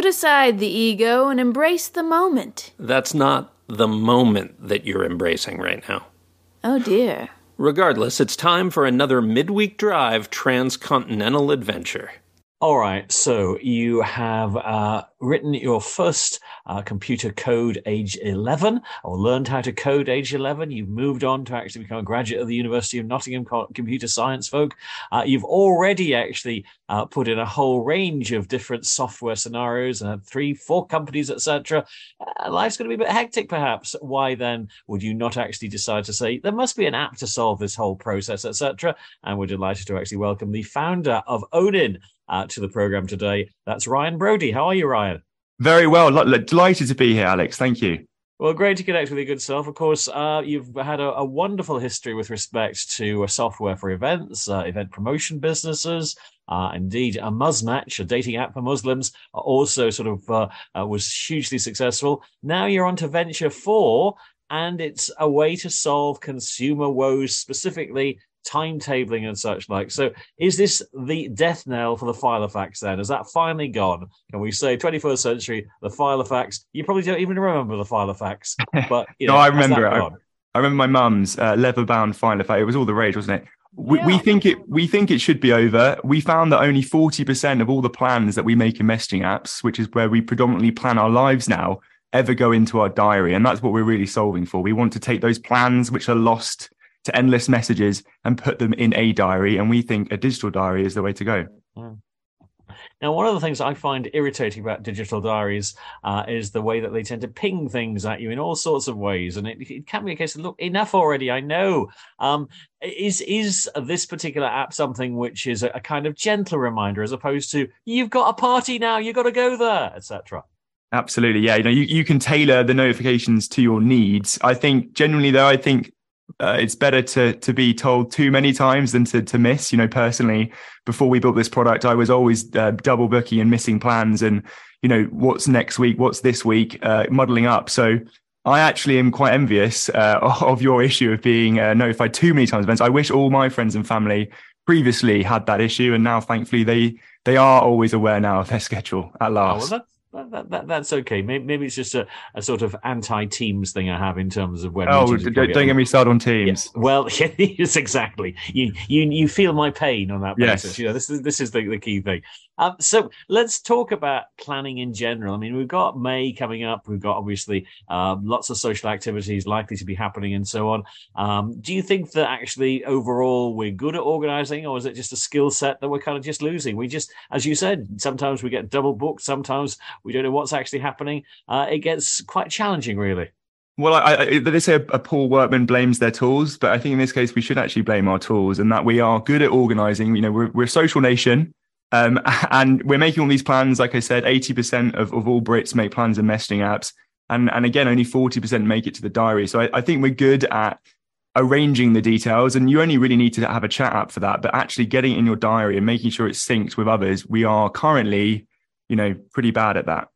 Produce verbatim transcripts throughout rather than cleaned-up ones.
aside the ego and embrace the moment. That's not the moment that you're embracing right now. Oh, dear. Regardless, it's time for another midweek drive transcontinental adventure. All right, so you have uh, written your first uh, computer code age eleven, or learned how to code age eleven. You've moved on to actually become a graduate of the University of Nottingham computer science folk. Uh, you've already actually uh, put in a whole range of different software scenarios, and uh, three, four companies, et cetera. Uh, life's going to be a bit hectic, perhaps. Why then would you not actually decide to say, there must be an app to solve this whole process, et cetera? And we're delighted to actually welcome the founder of Onin Uh, to the program today. That's Ryan Brody. How are you, Ryan? Very well. L- delighted to be here, Alex. Thank you. Well, great to connect with your good self. Of course, uh, you've had a, a wonderful history with respect to uh, software for events, uh, event promotion businesses. Uh, indeed, a Muzmatch, a dating app for Muslims, also sort of uh, uh, was hugely successful. Now you're on to Venture four, and it's a way to solve consumer woes, specifically timetabling and such like. So is this the death knell for the Filofax then? Has that finally gone? Can we say twenty-first century, the Filofax? You probably don't even remember the Filofax. But you know, no, I remember it. I, gone? I remember my mum's uh, leather-bound Filofax. It was all the rage, wasn't it? We, yeah. we think it we think it should be over. We found that only forty percent of all the plans that we make in messaging apps, which is where we predominantly plan our lives now, ever go into our diary. And that's what we're really solving for. We want to take those plans which are lost to endless messages and put them in a diary. And we think a digital diary is the way to go. Mm. Now, one of the things I find irritating about digital diaries uh, is the way that they tend to ping things at you in all sorts of ways. And it, it can be a case of, look, enough already, I know. Um, is is this particular app something which is a, a kind of gentle reminder as opposed to, you've got a party now, you've got to go there, et cetera? Absolutely. Yeah. You know, you, you can tailor the notifications to your needs. I think generally, though, I think Uh, it's better to to be told too many times than to to miss. You know, personally, before we built this product, I was always uh, double booking and missing plans, and you know, what's next week, what's this week, uh, muddling up. So I actually am quite envious uh, of your issue of being uh, notified too many times events. I wish all my friends and family previously had that issue, and now thankfully they they are always aware now of their schedule at last. Oh, well, That, that, that, that's okay. Maybe, maybe it's just a, a sort of anti-Teams thing I have in terms of when. Oh, don't, don't get me started on Teams. Yes. Well, yes, exactly. You, you, you feel my pain on that basis. Yes. You know, this is this is the, the key thing. Um, so let's talk about planning in general. I mean, we've got May coming up. We've got obviously um, lots of social activities likely to be happening and so on. Um, do you think that actually overall we're good at organising, or is it just a skill set that we're kind of just losing? We just, as you said, sometimes we get double booked. Sometimes we don't know what's actually happening. Uh, it gets quite challenging, really. Well, I, I, they say a, a poor workman blames their tools, but I think in this case we should actually blame our tools, and that we are good at organising. You know, we're, we're a social nation. Um, and we're making all these plans. Like I said, eighty percent of, of all Brits make plans in messaging apps. And, and again, only forty percent make it to the diary. So I, I think we're good at arranging the details, and you only really need to have a chat app for that. But actually getting it in your diary and making sure it's synced with others, we are currently, you know, pretty bad at that.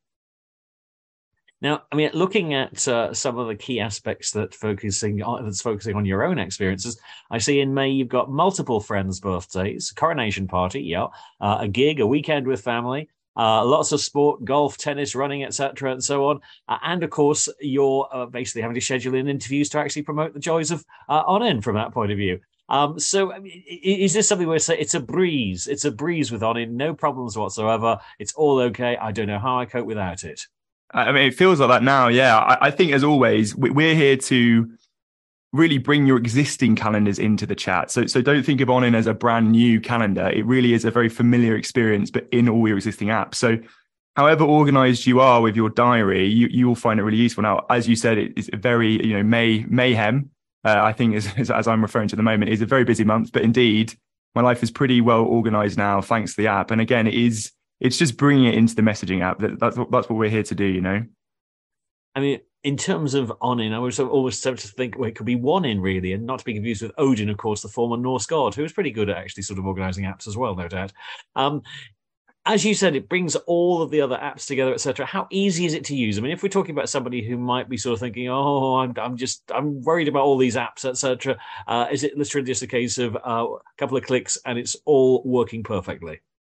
Now, I mean, looking at uh, some of the key aspects that focusing on, that's focusing on your own experiences, I see in May you've got multiple friends' birthdays, coronation party, yeah, uh, a gig, a weekend with family, uh, lots of sport, golf, tennis, running, et cetera, and so on. Uh, and of course, you're uh, basically having to schedule in interviews to actually promote the joys of uh, Onin from that point of view. Um, so I mean, is this something where say it's a breeze? It's a breeze with Onin, no problems whatsoever. It's all okay. I don't know how I cope without it. I mean, it feels like that now. Yeah, I, I think as always, we're here to really bring your existing calendars into the chat. So, so don't think of Onin as a brand new calendar. It really is a very familiar experience, but in all your existing apps. So, however organized you are with your diary, you you will find it really useful. Now, as you said, it's a very you know May mayhem. Uh, I think as as I'm referring to at the moment is a very busy month. But indeed, my life is pretty well organized now thanks to the app. And again, it is. It's just bringing it into the messaging app. That, that's, what, that's what we're here to do, you know? I mean, in terms of Onin, I was always tempted to think, well, it could be one in really, and not to be confused with Odin, of course, the former Norse god, who was pretty good at actually sort of organising apps as well, no doubt. Um, as you said, it brings all of the other apps together, et cetera. How easy is it to use? I mean, if we're talking about somebody who might be sort of thinking, oh, I'm, I'm just, I'm worried about all these apps, et cetera. Uh, is it literally just a case of uh, a couple of clicks and it's all working perfectly?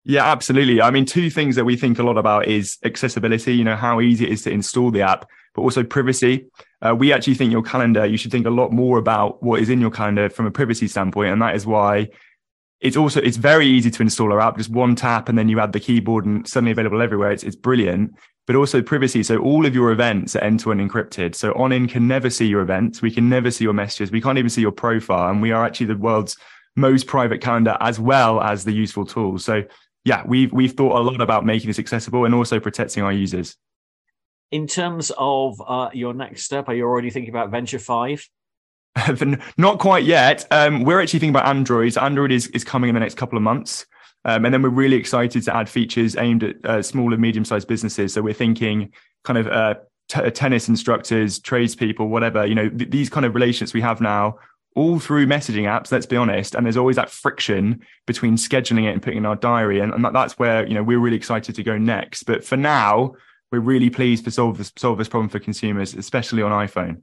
Yeah, absolutely. I mean, two things that we think a lot about is accessibility, you know, how easy it is to install the app, but also privacy. Uh, we actually think your calendar, you should think a lot more about what is in your calendar from a privacy standpoint. And that is why it's also, it's very easy to install our app, just one tap and then you add the keyboard and suddenly available everywhere. It's, it's brilliant, but also privacy. So all of your events are end-to-end encrypted. So Onin can never see your events. We can never see your messages. We can't even see your profile. And we are actually the world's most private calendar as well as the useful tools. So yeah, we've we've thought a lot about making this accessible and also protecting our users. In terms of uh, your next step, are you already thinking about Venture five? Not quite yet. Um, we're actually thinking about Android. So Android is, is coming in the next couple of months. Um, and then we're really excited to add features aimed at uh, small and medium-sized businesses. So we're thinking kind of uh, t- tennis instructors, tradespeople, whatever. You know, th- these kind of relationships we have now all through messaging apps, let's be honest. And there's always that friction between scheduling it and putting it in our diary. And, and that's where, you know, we're really excited to go next. But for now, we're really pleased to solve this, solve this problem for consumers, especially on iPhone.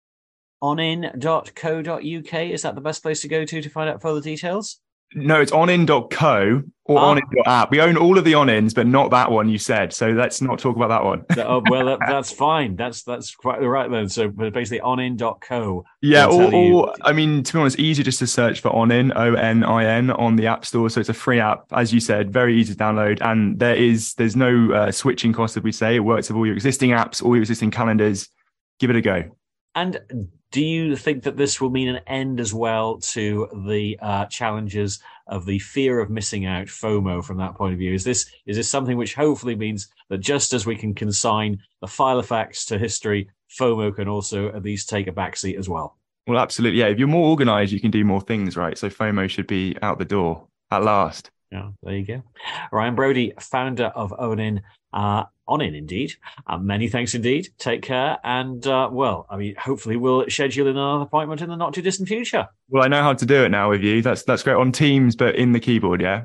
onin dot co dot uk, is that the best place to go to to find out further details? No, it's onin dot co or ah. onin dot app. We own all of the Onins, but not that one you said. So let's not talk about that one. oh, well, that, that's fine. That's that's quite right then. So basically onin dot co. Yeah, or, or I mean, to be honest, easier just to search for Onin, O N I N, on the App Store. So it's a free app, as you said, very easy to download. And there is there's no uh, switching cost, as we say. It works with all your existing apps, all your existing calendars. Give it a go. And do you think that this will mean an end as well to the uh, challenges of the fear of missing out, FOMO, from that point of view? Is this is this something which hopefully means that just as we can consign the file of facts to history, FOMO can also at least take a backseat as well? Well, absolutely. Yeah, if you're more organized, you can do more things, right? So FOMO should be out the door at last. Yeah, there you go. Ryan Brody, founder of Onin, uh, Onin indeed. Uh, many thanks indeed. Take care. And, uh, well, I mean, hopefully we'll schedule in another appointment in the not too distant future. Well, I know how to do it now with you. That's that's great on Teams, but in the keyboard, yeah?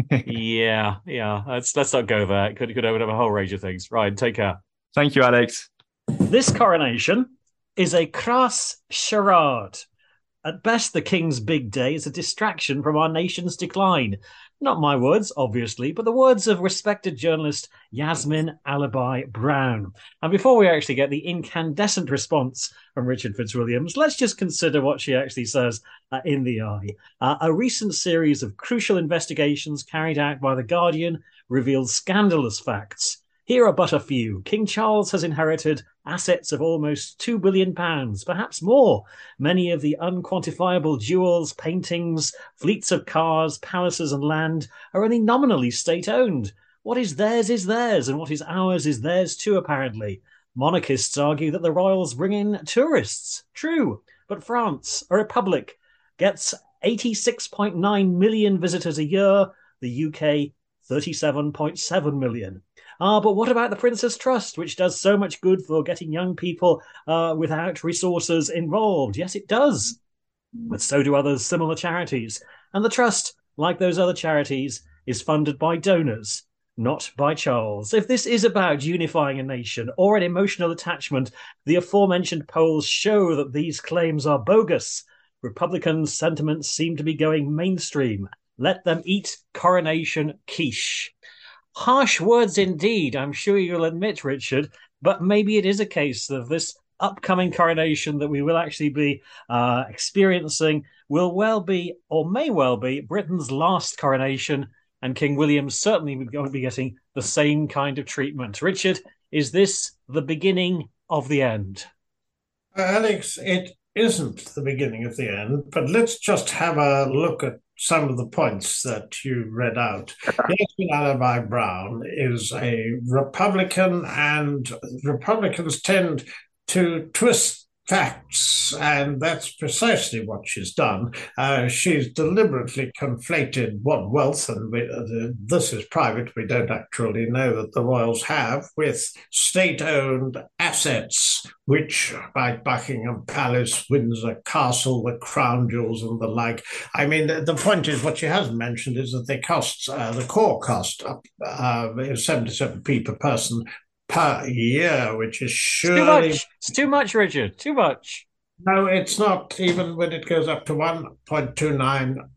yeah, yeah. Let's, let's not go there. Could, could open up a whole range of things. Ryan, take care. Thank you, Alex. This coronation is a crass charade. At best, the king's big day is a distraction from our nation's decline. Not my words, obviously, but the words of respected journalist Yasmin Alibi Brown. And before we actually get the incandescent response from Richard Fitzwilliams, let's just consider what she actually says uh, in the eye. Uh, a recent series of crucial investigations carried out by The Guardian revealed scandalous facts. Here are but a few. King Charles has inherited assets of almost two billion pounds, perhaps more. Many of the unquantifiable jewels, paintings, fleets of cars, palaces and land are only nominally state-owned. What is theirs is theirs, and what is ours is theirs too, apparently. Monarchists argue that the royals bring in tourists. True, but France, a republic, gets eighty-six point nine million visitors a year, the U K thirty-seven point seven million. Ah, but what about the Prince's Trust, which does so much good for getting young people uh, without resources involved? Yes, it does. But so do other similar charities. And the Trust, like those other charities, is funded by donors, not by Charles. If this is about unifying a nation or an emotional attachment, the aforementioned polls show that these claims are bogus. Republican sentiments seem to be going mainstream. Let them eat coronation quiche. Harsh words indeed, I'm sure you'll admit, Richard, but maybe it is a case of this upcoming coronation that we will actually be uh, experiencing will well be, or may well be, Britain's last coronation, and King William certainly going to be getting the same kind of treatment. Richard, is this the beginning of the end? Uh, Alex, it isn't the beginning of the end, but let's just have a look at some of the points that you read out. Yasmin Alibi Brown is a Republican, and Republicans tend to twist facts, and that's precisely what she's done. Uh, she's deliberately conflated what wealth, and we, uh, this is private, we don't actually know that the royals have, with state-owned assets, which, like Buckingham Palace, Windsor Castle, the crown jewels and the like. I mean, the, the point is, what she hasn't mentioned is that they cost, uh, the core cost uh, is seventy-seven p per person per year, which is surely... It's too much, it's too much, Richard, too much. No, it's not, even when it goes up to one point two nine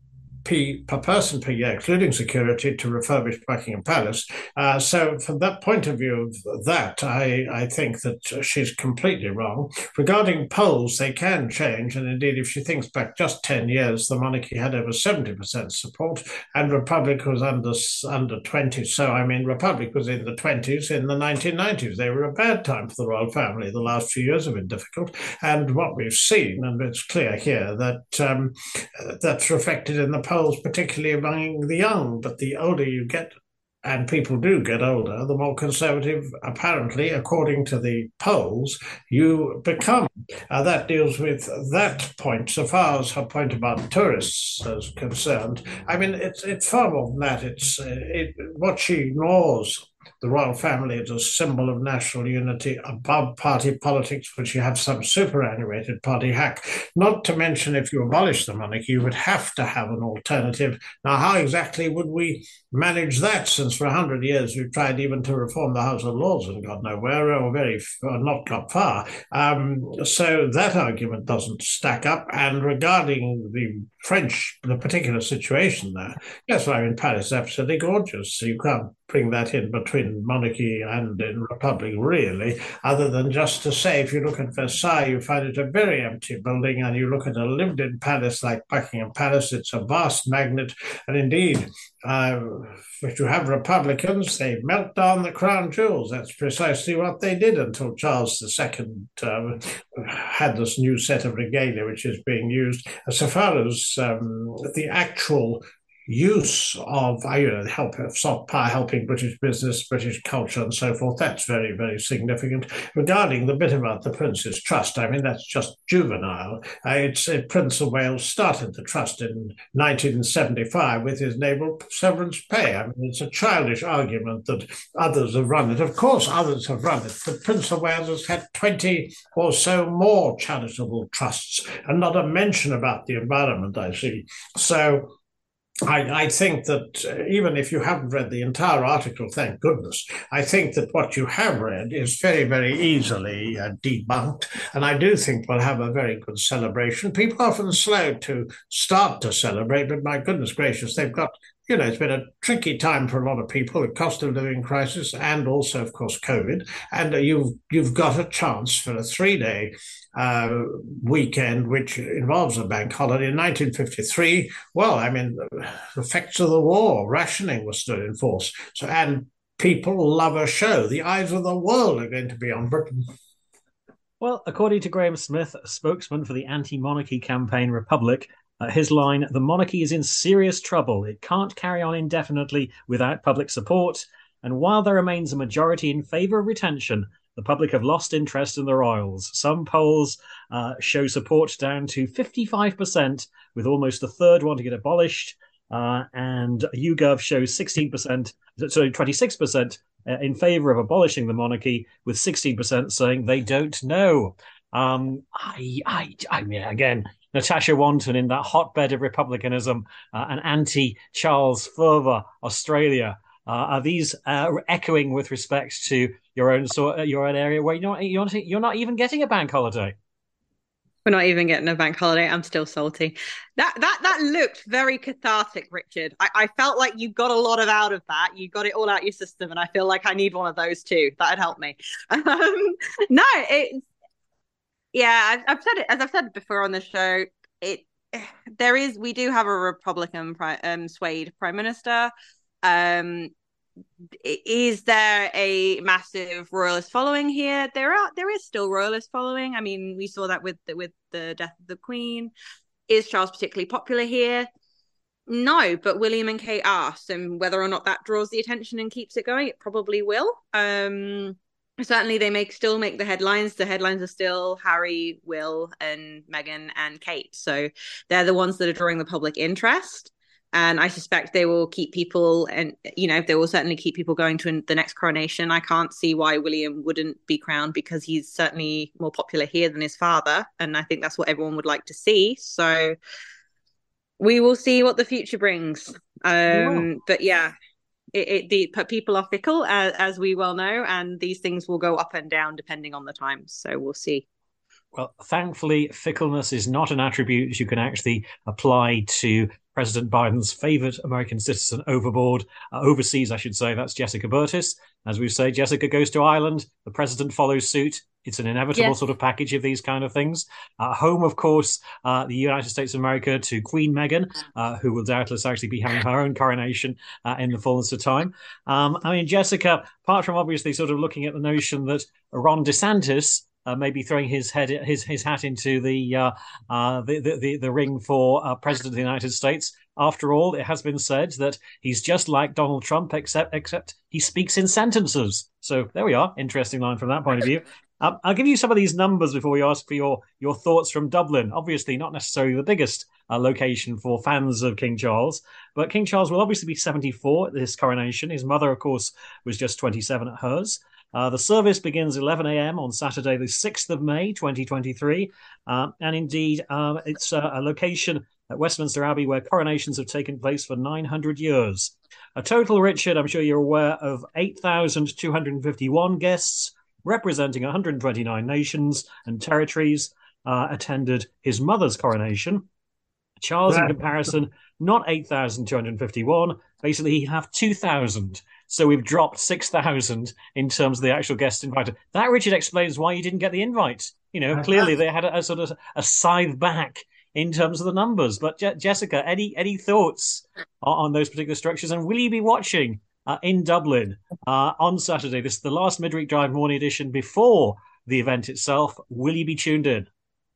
p per person per year, including security, to refurbish Buckingham Palace. Uh, so from that point of view of that, I, I think that she's completely wrong. Regarding polls, they can change. And indeed, if she thinks back just ten years, the monarchy had over seventy percent support and Republic was under, under twenty. So, I mean, Republic was in the twenties in the nineteen nineties. They were a bad time for the royal family. The last few years have been difficult. And what we've seen, and it's clear here, that um, that's reflected in the polls, particularly among the young. But the older you get, and people do get older, the more conservative, apparently, according to the polls, you become. Uh, that deals with that point. So far as her point about tourists is concerned, I mean, it's it's far more than that. It's uh, it, what she ignores. The royal family is a symbol of national unity above party politics, which you have some superannuated party hack. Not to mention, if you abolish the monarchy, you would have to have an alternative. Now, how exactly would we manage that, since for a hundred years we've tried even to reform the House of Lords and got nowhere, or very or not got far. Um, so that argument doesn't stack up. And regarding the French, the particular situation there, yes, I'm in Paris, absolutely gorgeous. So you can't bring that in between monarchy and in republic, really, other than just to say, if you look at Versailles, you find it a very empty building, and you look at a lived-in palace like Buckingham Palace, it's a vast magnet. And indeed, uh, if you have Republicans, they melt down the crown jewels. That's precisely what they did until Charles the Second uh, had this new set of regalia, which is being used. So far as um, the actual use of, you know, help soft power helping British business, British culture, and so forth, that's very, very significant. Regarding the bit about the Prince's Trust, I mean, that's just juvenile. Uh, it's uh, Prince of Wales started the trust in nineteen seventy-five with his naval severance pay. I mean, it's a childish argument that others have run it. Of course, others have run it, but Prince of Wales has had twenty or so more charitable trusts, and not a mention about the environment, I see. So I, I think that uh, even if you haven't read the entire article, thank goodness, I think that what you have read is very, very easily uh, debunked. And I do think we'll have a very good celebration. People are often slow to start to celebrate, but my goodness gracious, they've got, you know, it's been a tricky time for a lot of people, the cost of living crisis, and also, of course, COVID. And uh, you've you've got a chance for a three-day uh, weekend, which involves a bank holiday. In nineteen fifty-three, well, I mean, the effects of the war, rationing was still in force. So, and people love a show. The eyes of the world are going to be on Britain. Well, according to Graham Smith, a spokesman for the anti-monarchy campaign Republic, Uh, his line, the monarchy is in serious trouble. It can't carry on indefinitely without public support. And while there remains a majority in favour of retention, the public have lost interest in the royals. Some polls uh, show support down to fifty-five percent, with almost a third wanting it abolished. Uh, and YouGov shows sixteen percent, sorry, twenty-six percent in favour of abolishing the monarchy, with sixteen percent saying they don't know. Um, I, I, I mean, again, Natasha Wanton in that hotbed of republicanism uh, and anti-Charles fervour, Australia. Uh, are these uh, echoing with respect to your own sort, your own area where you're not, you're not, you're not even getting a bank holiday? We're not even getting a bank holiday. I'm still salty. That that that looked very cathartic, Richard. I, I felt like you got a lot of out of that. You got it all out your system, and I feel like I need one of those too. That'd help me. Um, no, it's yeah. I've, I've said it as I've said before on the show. It there is we do have a Republican um, swayed prime minister. Um, is there a massive royalist following here? There are. There is still royalist following. I mean, we saw that with the, with the death of the Queen. Is Charles particularly popular here? No, but William and Kate are. And whether or not that draws the attention and keeps it going, it probably will. Um, certainly, they make still make the headlines. The headlines are still Harry, Will, and Meghan and Kate. So they're the ones that are drawing the public interest. And I suspect they will keep people, and you know, they will certainly keep people going to the next coronation. I can't see why William wouldn't be crowned, because he's certainly more popular here than his father, and I think that's what everyone would like to see. So we will see what the future brings. Um, but yeah, it, it, the people are fickle, as, as we well know, and these things will go up and down depending on the times. So we'll see. Well, thankfully, fickleness is not an attribute you can actually apply to President Biden's favorite American citizen overboard, uh, overseas, I should say. That's Jessica Burtis. As we say, Jessica goes to Ireland. The president follows suit. It's an inevitable Yes. sort of package of these kind of things. Uh, home, of course, uh, the United States of America to Queen Meghan, uh, who will doubtless actually be having her own coronation uh, in the fullness of time. Um, I mean, Jessica, apart from obviously sort of looking at the notion that Ron DeSantis Uh, maybe throwing his head, his his hat into the uh, uh, the, the the ring for uh, president of the United States. After all, it has been said that he's just like Donald Trump, except except he speaks in sentences. So there we are. Interesting line from that point of view. Um, I'll give you some of these numbers before we ask for your your thoughts from Dublin. Obviously, not necessarily the biggest uh, location for fans of King Charles, but King Charles will obviously be seventy-four at this coronation. His mother, of course, was just twenty-seven at hers. Uh, the service begins eleven a.m. on Saturday, the sixth of May, twenty twenty-three. Uh, and indeed, uh, it's uh, a location at Westminster Abbey where coronations have taken place for nine hundred years. A total, Richard, I'm sure you're aware, of eight thousand two hundred fifty-one guests, representing one hundred twenty-nine nations and territories, uh, attended his mother's coronation. Charles, in comparison, not eight thousand two hundred fifty-one. Basically, he'd have two thousand. So we've dropped six thousand in terms of the actual guests invited. That, Richard, explains why you didn't get the invite. You know, clearly they had a, a sort of a scythe back in terms of the numbers. But Je- Jessica, any any thoughts on, on those particular structures? And will you be watching uh, in Dublin uh, on Saturday? This is the last midweek drive morning edition before the event itself. Will you be tuned in?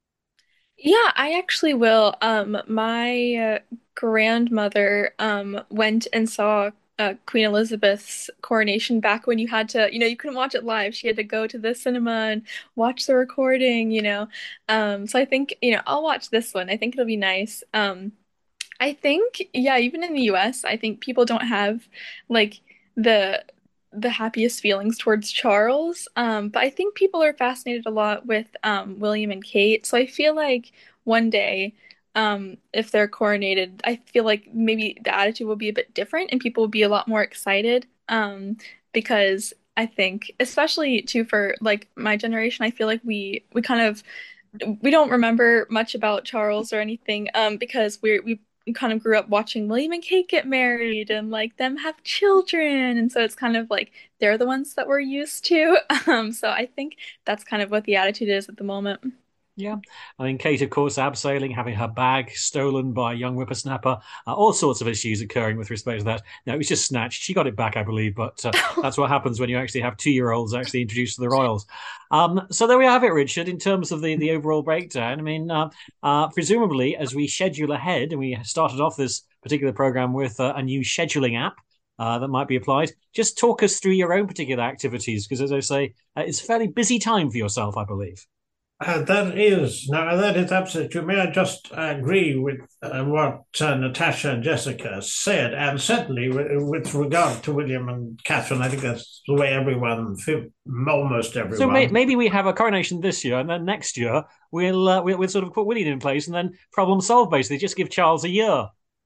Yeah, I actually will. Um, my uh, grandmother um, went and saw uh, Queen Elizabeth's coronation back when you had to, you know, you couldn't watch it live. She had to go to the cinema and watch the recording, you know. Um, so I think, you know, I'll watch this one. I think it'll be nice. Um, I think, yeah, even in the U S, I think people don't have like the the happiest feelings towards Charles. Um, but I think people are fascinated a lot with um, William and Kate. So I feel like one day, um, if they're coronated, I feel like maybe the attitude will be a bit different and people will be a lot more excited. Um, because I think, especially too for like my generation, I feel like we we kind of we don't remember much about Charles or anything, um, because we're we kind of grew up watching William and Kate get married and like them have children, and so it's kind of like they're the ones that we're used to. Um, so I think that's kind of what the attitude is at the moment. Yeah. I mean, Kate, of course, abseiling, having her bag stolen by a young whippersnapper, uh, all sorts of issues occurring with respect to that. No, it was just snatched. She got it back, I believe, but uh, that's what happens when you actually have two-year-olds actually introduced to the royals. Um, so there we have it, Richard, in terms of the, the overall breakdown. I mean, uh, uh, presumably, as we schedule ahead, and we started off this particular program with uh, a new scheduling app, Uh, that might be applied. Just talk us through your own particular activities, because as I say, uh, it's a fairly busy time for yourself, I believe. Uh, that is, now that is absolutely true. May I just agree with uh, what uh, Natasha and Jessica said, and certainly with, with regard to William and Catherine, I think that's the way everyone, almost everyone. So may, maybe we have a coronation this year, and then next year we'll, uh, we'll we'll sort of put William in place, and then problem solved. Basically, just give Charles a year.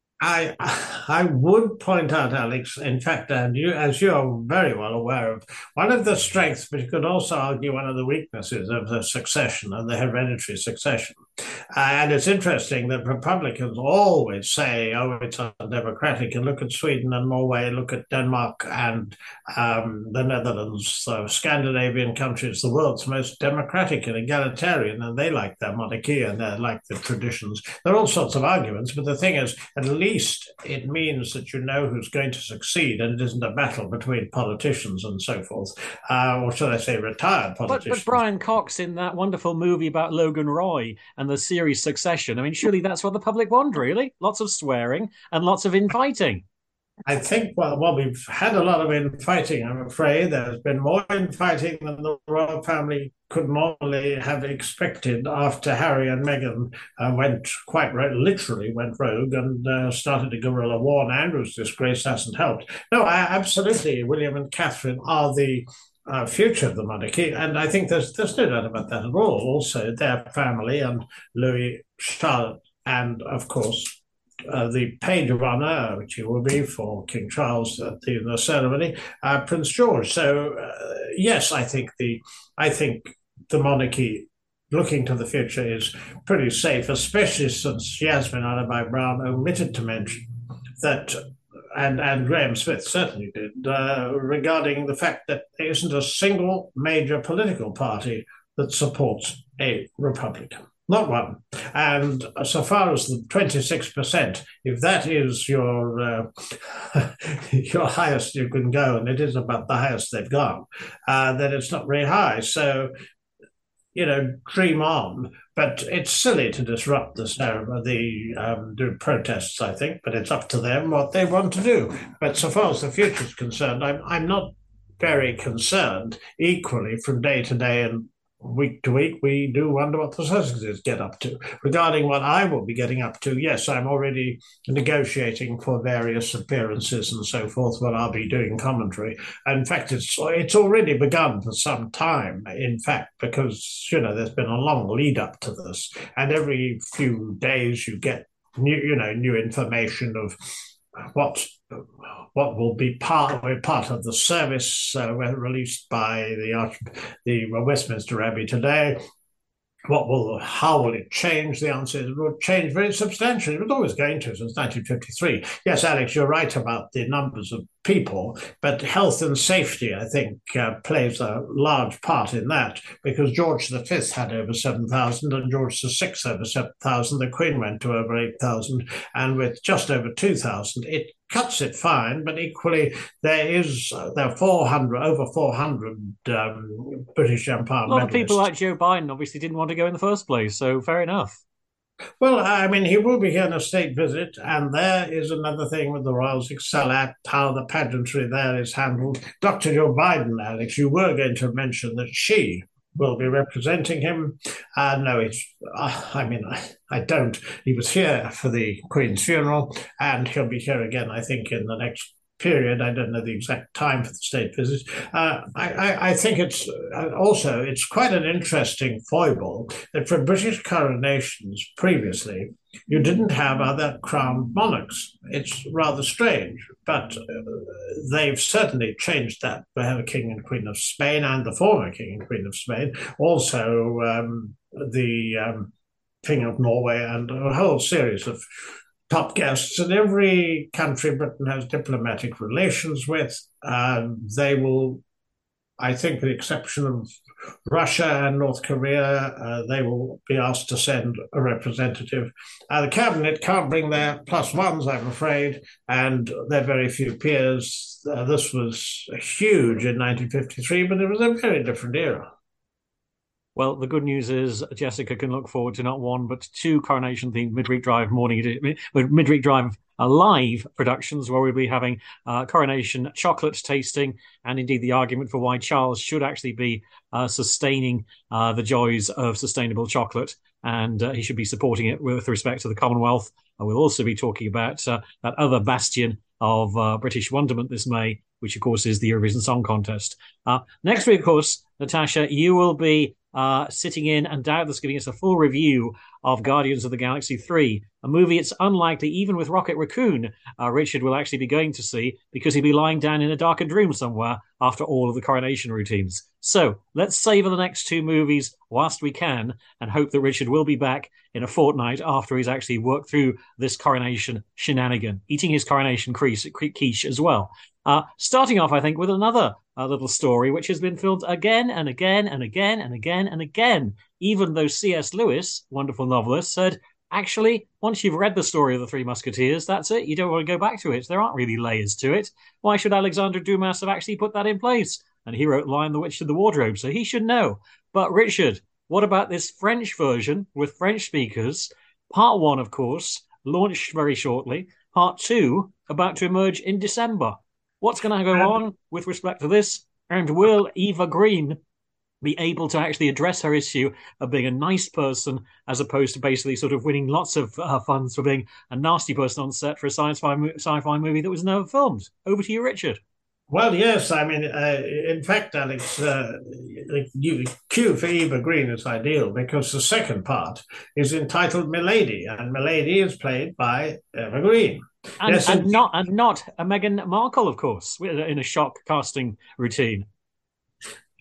I I would point out, Alex, in fact, and you, as you are very well aware of, one of the strengths, but you could also argue one of the weaknesses of the succession, of the hereditary succession. And it's interesting that Republicans always say, oh, it's undemocratic. And look at Sweden and Norway, look at Denmark and um, the Netherlands, so Scandinavian countries, the world's most democratic and egalitarian, and they like their monarchy and they like the traditions. There are all sorts of arguments, but the thing is, at least it means that you know who's going to succeed, and it isn't a battle between politicians and so forth, uh, or should I say retired politicians. But, but Brian Cox in that wonderful movie about Logan Roy and the series Succession, I mean, surely that's what the public want, really? Lots of swearing and lots of infighting. I think, well, well, we've had a lot of infighting, I'm afraid. There's been more infighting than the royal family could normally have expected after Harry and Meghan uh, went quite ro- literally went rogue and uh, started a guerrilla war, and Andrew's disgrace hasn't helped. No, I, absolutely, William and Catherine are the Uh, future of the monarchy, and I think there's there's no doubt about that at all. Also, their family and Louis, Charlotte, and of course uh, the page of honour, which he will be for King Charles at the, the ceremony, uh, Prince George. So uh, yes, I think the I think the monarchy looking to the future is pretty safe, especially since Yasmin Alibhai-Brown omitted to mention that, and, and Graham Smith certainly did, uh, regarding the fact that there isn't a single major political party that supports a Republican. Not one. And so far as the twenty-six percent, if that is your uh, your highest you can go, and it is about the highest they've gone, uh, then it's not very high. So, you know, dream on. But it's silly to disrupt the the um, the protests, I think. But it's up to them what they want to do. But so far as the future is concerned, I'm I'm not very concerned. Equally, from day to day and week to week, we do wonder what the Sussexes get up to. Regarding what I will be getting up to, yes, I'm already negotiating for various appearances and so forth, where I'll be doing commentary. In fact, it's it's already begun for some time, in fact, because, you know, there's been a long lead up to this. And every few days you get new, you know, new information of what what will be part part of the service uh, released by the Arch, the Westminster Abbey today. What will, how will it change? The answer is it will change very substantially. It was always going to since nineteen fifty-three. Yes, Alex, you're right about the numbers of people, but health and safety, I think, uh, plays a large part in that, because George the Fifth had over seven thousand and George the Sixth over seven thousand. The Queen went to over eight thousand, and with just over two thousand, it cuts it fine, but equally there is uh, there are four hundred over four hundred um, British Empire. A lot medalists. of people like Joe Biden obviously didn't want to go in the first place, so fair enough. Well, I mean, he will be here on a state visit, and there is another thing with the Royals Excel Act, how the pageantry there is handled. Doctor Joe Biden, Alex, you were going to mention that she will be representing him. Uh, no, it's, uh, I mean, I, I don't. He was here for the Queen's funeral, and he'll be here again, I think, in the next period. I don't know the exact time for the state visit. Uh, I, I, I think it's uh, also, it's quite an interesting foible that for British coronations previously, you didn't have other crowned monarchs. It's rather strange, but uh, they've certainly changed that. We have a King and Queen of Spain and the former King and Queen of Spain, also um, the um, King of Norway, and a whole series of top guests. In every country Britain has diplomatic relations with, um, they will, I think, with the exception of Russia and North Korea, uh, they will be asked to send a representative. Uh, the cabinet can't bring their plus ones, I'm afraid, and there are very few peers. Uh, this was huge in nineteen fifty-three, but it was a very different era. Well, the good news is Jessica can look forward to not one but two coronation-themed Midweek Drive morning, Midweek Drive uh, live productions, where we'll be having uh, coronation chocolate tasting, and indeed the argument for why Charles should actually be uh, sustaining uh, the joys of sustainable chocolate, and uh, he should be supporting it with respect to the Commonwealth. Uh, we'll also be talking about uh, that other bastion of uh, British wonderment this May, which of course is the Eurovision Song Contest. Uh, next week, of course, Natasha, you will be Uh, sitting in and doubtless giving us a full review of Guardians of the Galaxy three, a movie it's unlikely, even with Rocket Raccoon, uh, Richard will actually be going to see, because he'll be lying down in a darkened room somewhere after all of the coronation routines. So let's savour the next two movies whilst we can, and hope that Richard will be back in a fortnight after he's actually worked through this coronation shenanigan, eating his coronation quiche as well. Uh, starting off, I think, with another uh, little story which has been filmed again and again and again and again and again, even though C S Lewis, wonderful novelist, said, actually, once you've read the story of the Three Musketeers, that's it. You don't want to go back to it. There aren't really layers to it. Why should Alexandre Dumas have actually put that in place? And he wrote Lion, the Witch of the Wardrobe, so he should know. But Richard, what about this French version with French speakers? Part one, of course, launched very shortly. Part two, about to emerge in December. What's going to go on with respect to this? And will Eva Green be able to actually address her issue of being a nice person, as opposed to basically sort of winning lots of uh, funds for being a nasty person on set for a sci-fi, sci-fi movie that was never filmed? Over to you, Richard. Well, yes. I mean, uh, in fact, Alex, uh, you, Q for Eva Green is ideal, because the second part is entitled Milady, and Milady is played by Eva Green. And, yes, and not and not a Meghan Markle, of course, in a shock casting routine.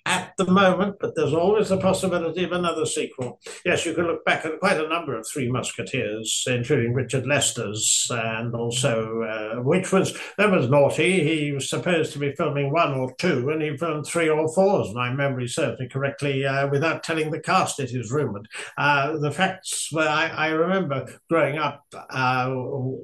at the moment, but there's always the possibility of another sequel. Yes, you can look back at quite a number of Three Musketeers, including Richard Lester's, and also, uh, which was, that was naughty. He was supposed to be filming one or two, and he filmed three or four, if my memory serves me correctly, uh, without telling the cast, it is rumoured. Uh, the facts were, I, I remember growing up, uh,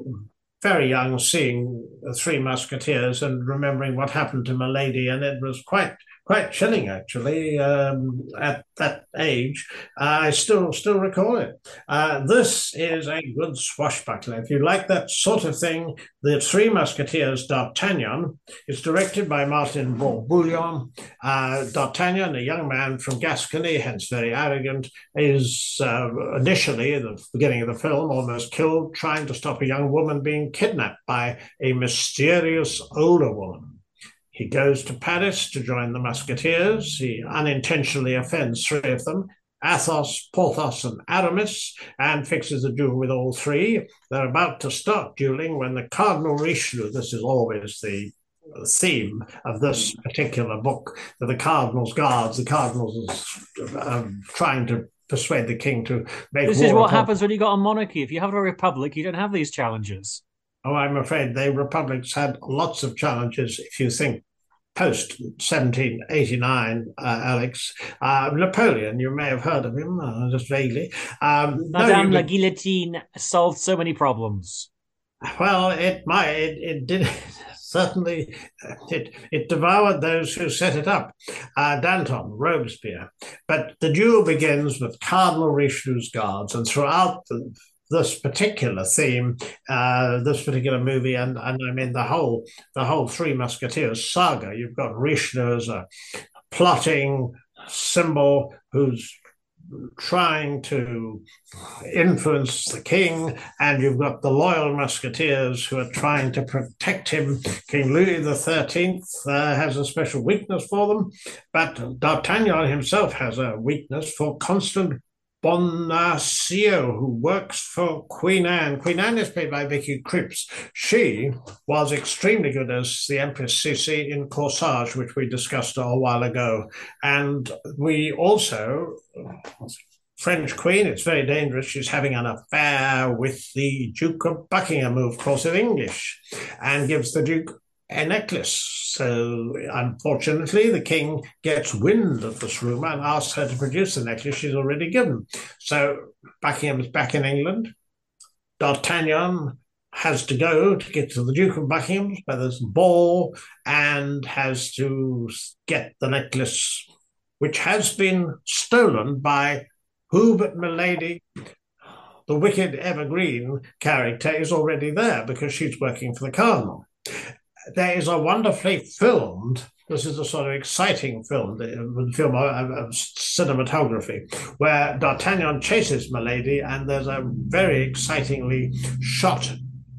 very young, seeing the Three Musketeers and remembering what happened to Milady, and it was quite quite chilling, actually, um, at that age. Uh, I still still recall it. Uh, this is a good swashbuckler. If you like that sort of thing, The Three Musketeers, D'Artagnan, is directed by Martin Bourboulon. Uh, D'Artagnan, a young man from Gascony, hence very arrogant, is uh, initially, at the beginning of the film, almost killed trying to stop a young woman being kidnapped by a mysterious older woman. He goes to Paris to join the Musketeers. He unintentionally offends three of them, Athos, Porthos, and Aramis, and fixes a duel with all three. They're about to start dueling when the Cardinal Richelieu, this is always the theme of this particular book, that the Cardinal's guards, the Cardinals are um, trying to persuade the king to make This war is what upon- happens when you got a monarchy. If you have a republic, you don't have these challenges. Oh, I'm afraid the republics had lots of challenges, if you think post seventeen eighty-nine, uh, Alex. Uh, Napoleon, you may have heard of him, uh, just vaguely. Um, no, Madame you- la Guillotine solved so many problems. Well, it might, it, it did certainly, uh, it, it devoured those who set it up. Uh, Danton, Robespierre. But the duel begins with Cardinal Richelieu's guards, and throughout the this particular theme, uh, this particular movie, and, and I mean the whole the whole Three Musketeers saga. You've got Richelieu as a plotting symbol who's trying to influence the king, and you've got the loyal musketeers who are trying to protect him. King Louis the Thirteenth uh, has a special weakness for them, but D'Artagnan himself has a weakness for Constant Bonacieux, who works for Queen Anne. Queen Anne is played by Vicky Krieps. She was extremely good as the Empress Sissi in Corsage, which we discussed a while ago. And we also, French Queen, it's very dangerous. She's having an affair with the Duke of Buckingham, who of course is English, and gives the Duke a necklace. So unfortunately, the king gets wind of this rumor and asks her to produce the necklace she's already given. So Buckingham is back in England. D'Artagnan has to go to get to the Duke of Buckingham's by this ball and has to get the necklace, which has been stolen by who but Milady. The wicked Evergreen character is already there because she's working for the Cardinal. There is a wonderfully filmed, this is a sort of exciting film, the film of, of cinematography, where D'Artagnan chases Milady, and there's a very excitingly shot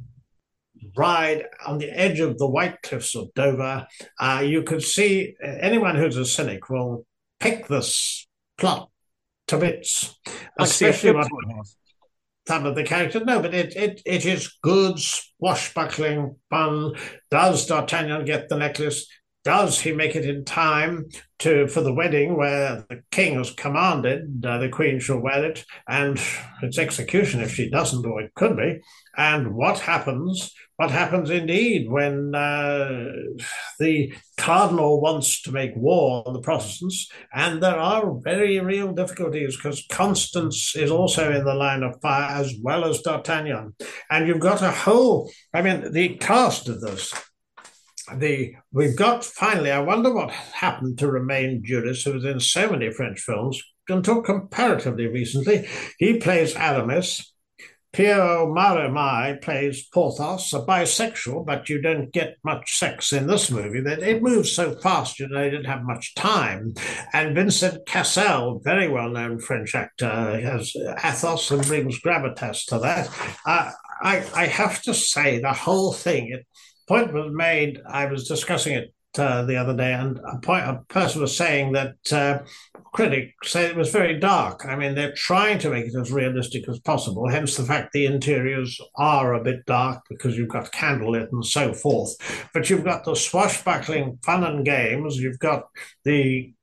ride on the edge of the White Cliffs of Dover. Uh, you could see anyone who's a cynic will pick this plot to bits, Like especially what Spaceship Tunnels. some of the characters. No, but it, it, it is good, swashbuckling fun. Does D'Artagnan get the necklace? Does he make it in time to for the wedding where the king has commanded uh, the queen shall wear it, and it's execution if she doesn't, or it could be? And what happens? What happens indeed when uh, the cardinal wants to make war on the Protestants? And there are very real difficulties because Constance is also in the line of fire as well as D'Artagnan. And you've got a whole, I mean, the cast of this. The we've got finally. I wonder what happened to Romain Duris, who was in so many French films until comparatively recently. He plays Aramis. Piero Maremai plays Porthos, a bisexual, but you don't get much sex in this movie. That it moves so fast, you know, they didn't have much time. And Vincent Cassel, very well-known French actor, has Athos and brings gravitas to that. Uh, I, I have to say, the whole thing. It, point was made, I was discussing it uh, the other day, and a, point, a person was saying that uh, critics say it was very dark. I mean, they're trying to make it as realistic as possible, hence the fact the interiors are a bit dark because you've got candlelit and so forth. But you've got the swashbuckling fun and games, you've got the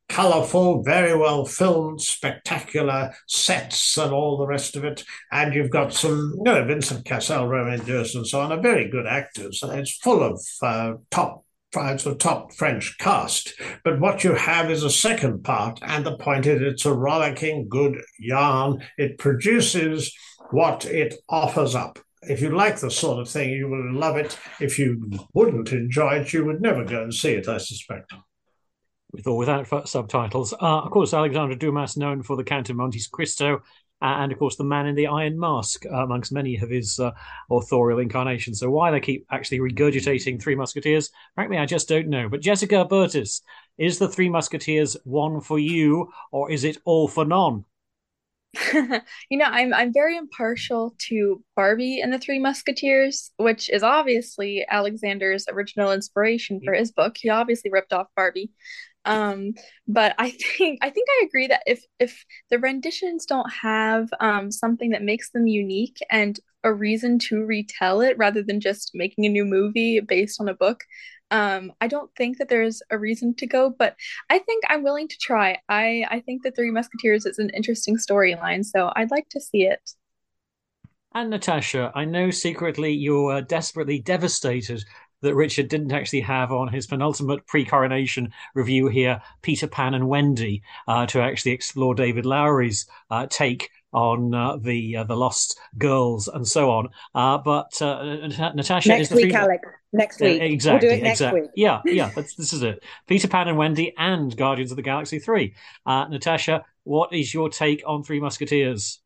colourful, very well filmed, spectacular sets and all the rest of it. And you've got some, you know, Vincent Cassel, Romain Duris, and so on, are very good actors. And it's full of uh, top it's a top French cast. But what you have is a second part, and the point is it's a rollicking good yarn. It produces what it offers up. If you like the sort of thing, you will love it. If you wouldn't enjoy it, you would never go and see it, I suspect. With or without subtitles. Uh, of course, Alexandre Dumas, known for The Count of Monte Cristo, uh, and of course, The Man in the Iron Mask, uh, amongst many of his uh, authorial incarnations. So why they keep actually regurgitating Three Musketeers, frankly, I just don't know. But Jessica Burtis, is The Three Musketeers one for you, or is it all for none? You know, I'm I'm very impartial to Barbie and the Three Musketeers, which is obviously Alexander's original inspiration for his book. He obviously ripped off Barbie. Um, but I think I think I agree that if if the renditions don't have um something that makes them unique and a reason to retell it rather than just making a new movie based on a book, um, I don't think that there's a reason to go. But I think I'm willing to try. I I think the Three Musketeers is an interesting storyline, so I'd like to see it. And Natasha, I know secretly you're desperately devastated that Richard didn't actually have on his penultimate pre-coronation review here Peter Pan and Wendy uh, to actually explore David Lowery's uh, take on uh, the uh, the Lost Girls and so on. Uh, but uh, Natasha next is the week, three... Alec. Next week, uh, exactly. We'll do it next exactly. week. Yeah, yeah. That's, this is it. Peter Pan and Wendy and Guardians of the Galaxy three. Uh, Natasha, what is your take on Three Musketeers?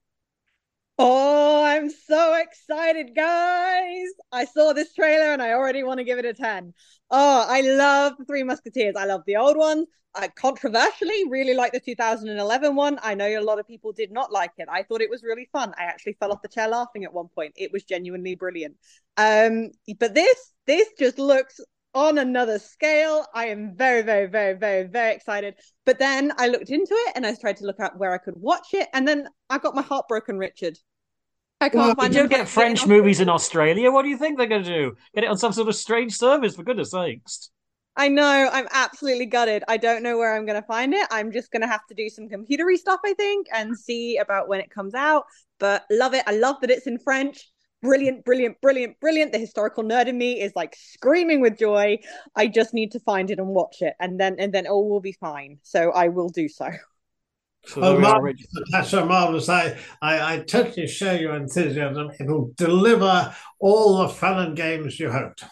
Oh, I'm so excited, guys. I saw this trailer and I already want to give it a ten. Oh, I love the Three Musketeers. I love the old ones. I controversially really like the two thousand eleven one. I know a lot of people did not like it. I thought it was really fun. I actually fell off the chair laughing at one point. It was genuinely brilliant. Um, but this, this just looks on another scale. I am very, very, very, very, very excited. But then I looked into it and I tried to look at where I could watch it. And then I got my heart broken, Richard. I can't well, find you don't get French movies in Australia. What do you think they're going to do? Get it on some sort of strange service, for goodness sakes. I know. I'm absolutely gutted. I don't know where I'm going to find it. I'm just going to have to do some computery stuff, I think, and see about when it comes out. But love it. I love that it's in French. Brilliant, brilliant, brilliant, brilliant. The historical nerd in me is like screaming with joy. I just need to find it and watch it, and then and then all will be fine. So I will do so. So oh, marvelous, that's so marvelous. I, I, I totally share your enthusiasm. It will deliver all the fun and games you hoped.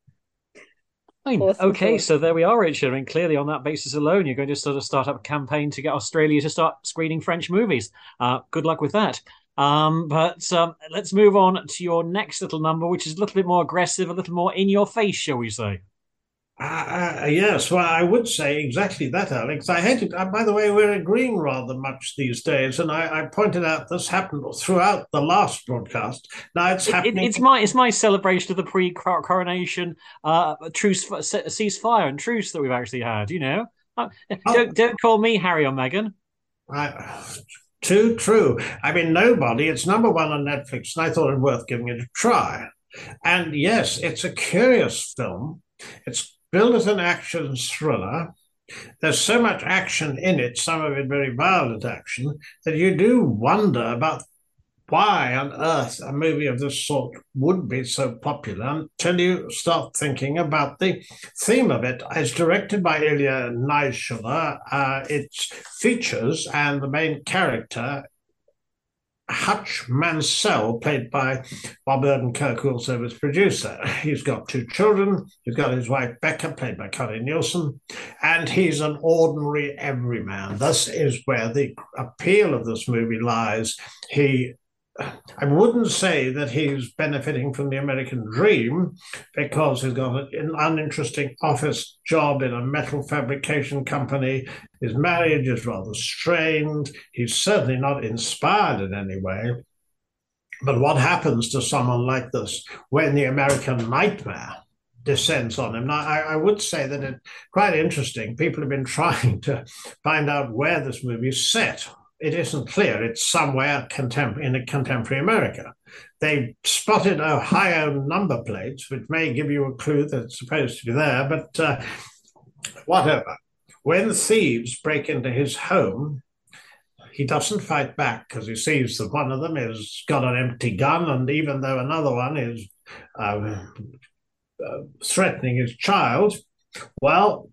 Fine. Okay, so there we are, Richard. I mean, clearly on that basis alone, you're going to sort of start up a campaign to get Australia to start screening French movies. Uh, good luck with that. Um, but um, let's move on to your next little number, which is a little bit more aggressive, a little more in your face, shall we say? Uh, uh, yes, well, I would say exactly that, Alex. I hate it. Uh, by the way, we're agreeing rather much these days, and I, I pointed out this happened throughout the last broadcast. Now it's it, happening. It, it's my it's my celebration of the pre-coronation uh, truce, ceasefire and truce that we've actually had. You know, uh, oh. don't don't call me Harry or Meghan. I, too true. I mean, nobody. It's number one on Netflix, and I thought it worth giving it a try. And yes, it's a curious film. It's billed as an action thriller. There's so much action in it, some of it very violent action, that you do wonder about why on earth a movie of this sort would be so popular until you start thinking about the theme of it. It's directed by Ilya Naishuller. Uh, it features, and the main character, Hutch Mansell, played by Bob Odenkirk, who also was producer. He's got two children. He's got his wife, Becca, played by Connie Nielsen, and he's an ordinary everyman. This is where the appeal of this movie lies. He I wouldn't say that he's benefiting from the American dream because he's got an uninteresting office job in a metal fabrication company. His marriage is rather strained. He's certainly not inspired in any way. But what happens to someone like this when the American nightmare descends on him? Now, I, I would say that it's quite interesting. People have been trying to find out where this movie is set. It isn't clear. It's somewhere contem- in a contemporary America. They spotted Ohio number plates, which may give you a clue that it's supposed to be there, but uh, whatever. when thieves break into his home, he doesn't fight back because he sees that one of them has got an empty gun, and even though another one is uh, uh, threatening his child, well,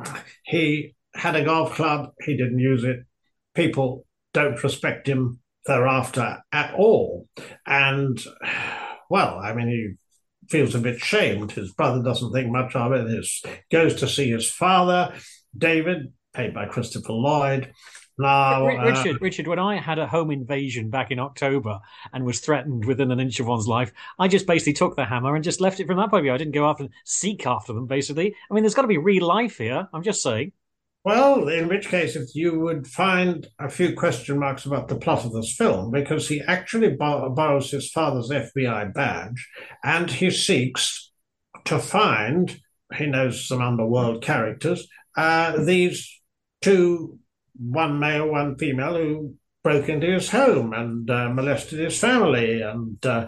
he had a golf club, he didn't use it. People don't respect him thereafter at all. And, well, I mean, he feels a bit shamed. His brother doesn't think much of it. He goes to see his father, David, played by Christopher Lloyd. Now, Richard, uh, Richard, when I had a home invasion back in October and was threatened within an inch of one's life, I just basically took the hammer and just left it from that point of view. I didn't go after seek after them, basically. I mean, there's got to be real life here. I'm just saying. Well, in which case, if you would find a few question marks about the plot of this film, because he actually bor- borrows his father's F B I badge, and he seeks to find, he knows some underworld characters, uh, these two, one male, one female, who broke into his home and uh, molested his family. And uh,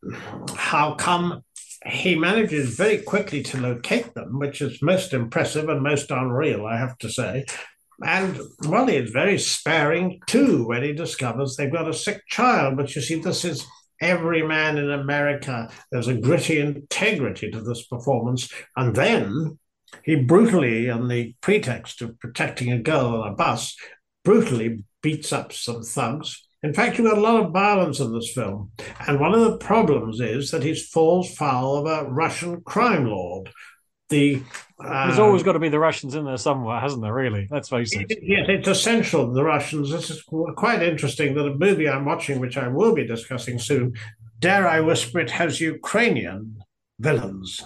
how come he manages very quickly to locate them, which is most impressive and most unreal, I have to say. And, well, he is very sparing, too, when he discovers they've got a sick child. But you see, this is every man in America. There's a gritty integrity to this performance. And then he brutally, on the pretext of protecting a girl on a bus, brutally beats up some thugs. In fact, you've got a lot of violence in this film. And one of the problems is that he falls foul of a Russian crime lord. The uh, There's always got to be the Russians in there somewhere, hasn't there, really? Let's face it. Yes, it's essential, the Russians. This is quite interesting that a movie I'm watching, which I will be discussing soon, dare I whisper it, has Ukrainian villains.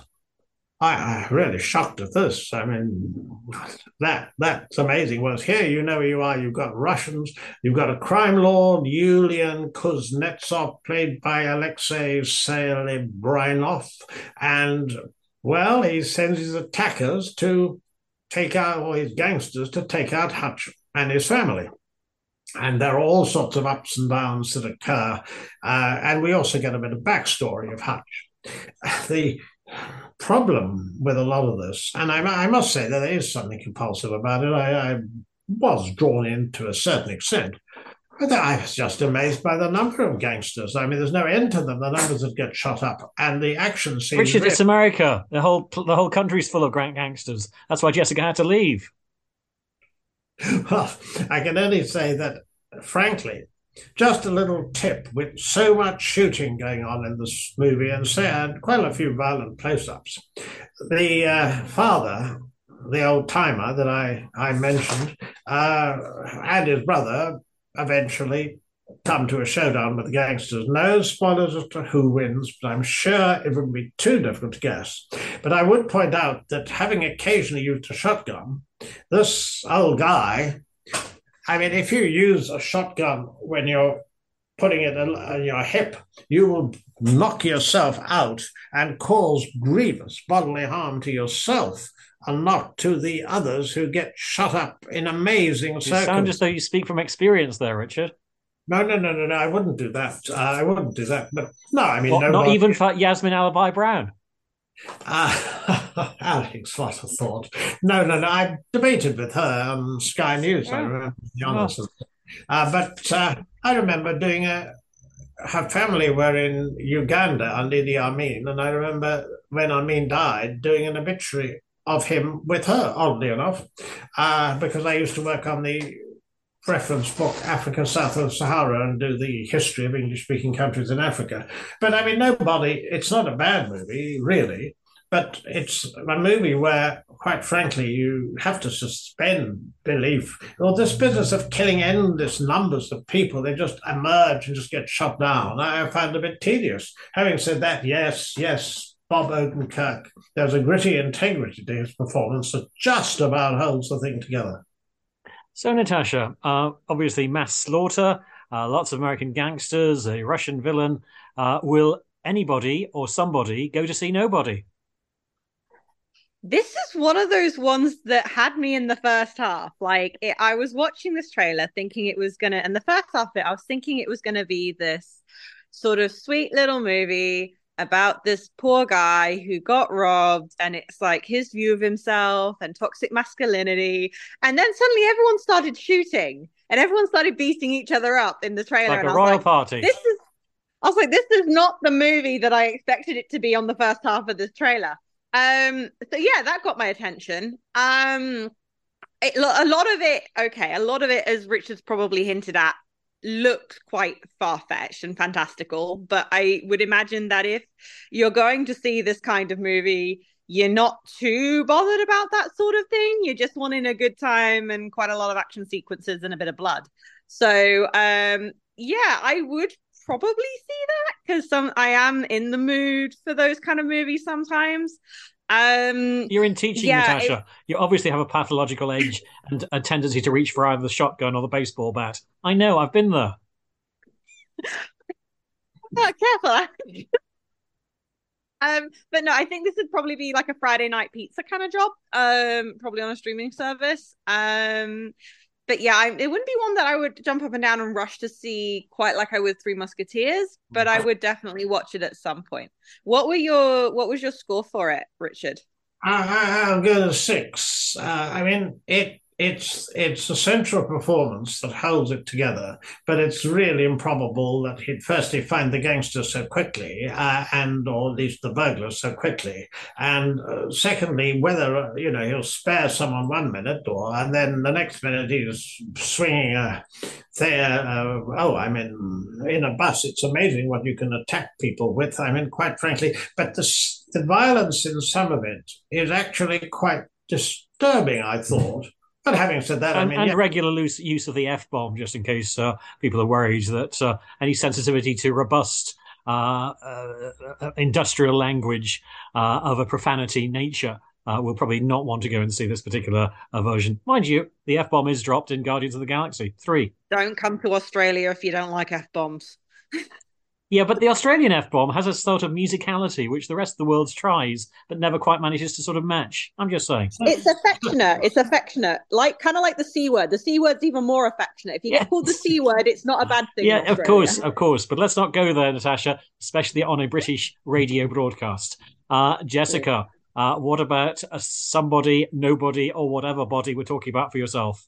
I, I'm really shocked at this. I mean, that that's amazing. Whereas here, you know where you are. You've got Russians. You've got a crime lord, Yulian Kuznetsov, played by Alexei Serebrenov. And, well, he sends his attackers to take out, or his gangsters to take out Hutch and his family. And there are all sorts of ups and downs that occur. Uh, and we also get a bit of backstory of Hutch. The problem with a lot of this, and I, I must say that there is something compulsive about it. I, I was drawn in to a certain extent, but I was just amazed by the number of gangsters. I mean, there's no end to them, the numbers that get shot up, and the action seems... Richard, really... it's America. The whole the whole country's full of gangsters. That's why Jessica had to leave. Well, I can only say that, frankly, just a little tip, with so much shooting going on in this movie and say, and quite a few violent close-ups. The uh, father, the old-timer that I, I mentioned, uh, and his brother eventually come to a showdown with the gangsters. No spoilers as to who wins, but I'm sure it wouldn't be too difficult to guess. But I would point out that having occasionally used a shotgun, this old guy... I mean, if you use a shotgun when you're putting it on your hip, you will knock yourself out and cause grievous bodily harm to yourself and not to the others who get shut up in amazing You circumstances. sound as though you speak from experience there, Richard. No, no, no, no, no, I wouldn't do that. Uh, I wouldn't do that. But no, I mean, What, no, not even for Yasmin Alibi Brown. Uh, Alex, what a thought. No, no, no. I debated with her on Sky News, I remember, to be honest. Uh, but uh, I remember doing a, her family were in Uganda under Idi Amin, and I remember when Amin died, doing an obituary of him with her, oddly enough, uh, because I used to work on the reference book Africa South of Sahara and do the history of English-speaking countries in Africa. But I mean, nobody, it's not a bad movie, really, but it's a movie where, quite frankly, you have to suspend belief. Well, this business of killing endless numbers of people, they just emerge and just get shot down, I find a bit tedious. Having said that, yes, yes, Bob Odenkirk, there's a gritty integrity to his performance that just about holds the thing together. So, Natasha, uh, obviously mass slaughter, uh, lots of American gangsters, a Russian villain. Uh, will anybody or somebody go to see nobody? This is one of those ones that had me in the first half. Like, it, I was watching this trailer thinking it was going to, and the first half of it, I was thinking it was going to be this sort of sweet little movie about this poor guy who got robbed, and it's like his view of himself and toxic masculinity. And then suddenly everyone started shooting and everyone started beating each other up in the trailer. Like and a I was royal like, party. This is I was like, this is not the movie that I expected it to be on the first half of this trailer. Um, so yeah, that got my attention. Um, it, a lot of it, okay, a lot of it, as Richard's probably hinted at, looked quite far-fetched and fantastical. But I would imagine that if you're going to see this kind of movie, you're not too bothered about that sort of thing. You're just wanting a good time and quite a lot of action sequences and a bit of blood. So um, yeah, I would probably see that because some I am in the mood for those kind of movies sometimes. Um, You're in teaching, yeah, Natasha. it, You obviously have a pathological edge and a tendency to reach for either the shotgun or the baseball bat. I know, I've been there. oh, careful. um, but no, I think this would probably be like a Friday night pizza kind of job. Um, probably on a streaming service. Um, But yeah, I, it wouldn't be one that I would jump up and down and rush to see quite like I would Three Musketeers, but I would definitely watch it at some point. What were your what was your score for it, Richard? I, I'll go to six. Uh, I mean, it it's it's a central performance that holds it together, but it's really improbable that he'd firstly find the gangsters so quickly, uh, and or at least the burglars so quickly, and uh, secondly, whether uh, you know he'll spare someone one minute, or and then the next minute he's swinging a there. Uh, oh, I mean, in a bus, it's amazing what you can attack people with. I mean, quite frankly, but the the violence in some of it is actually quite disturbing, I thought. But having said that, and, I mean, and yeah. regular loose use of the F-bomb, just in case uh, people are worried that uh, any sensitivity to robust uh, uh, industrial language uh, of a profanity nature uh, will probably not want to go and see this particular uh, version. Mind you, the F-bomb is dropped in Guardians of the Galaxy three. Don't come to Australia if you don't like F-bombs. Yeah, but the Australian F-bomb has a sort of musicality which the rest of the world tries, but never quite manages to sort of match. I'm just saying. It's affectionate. It's affectionate. Like kind of like the C word. The C word's even more affectionate. If you Yes. get called the C word, it's not a bad thing. in Yeah, of Australia. course, of course. But let's not go there, Natasha, especially on a British radio broadcast. Uh, Jessica, uh, what about a somebody, nobody, or whatever body we're talking about for yourself?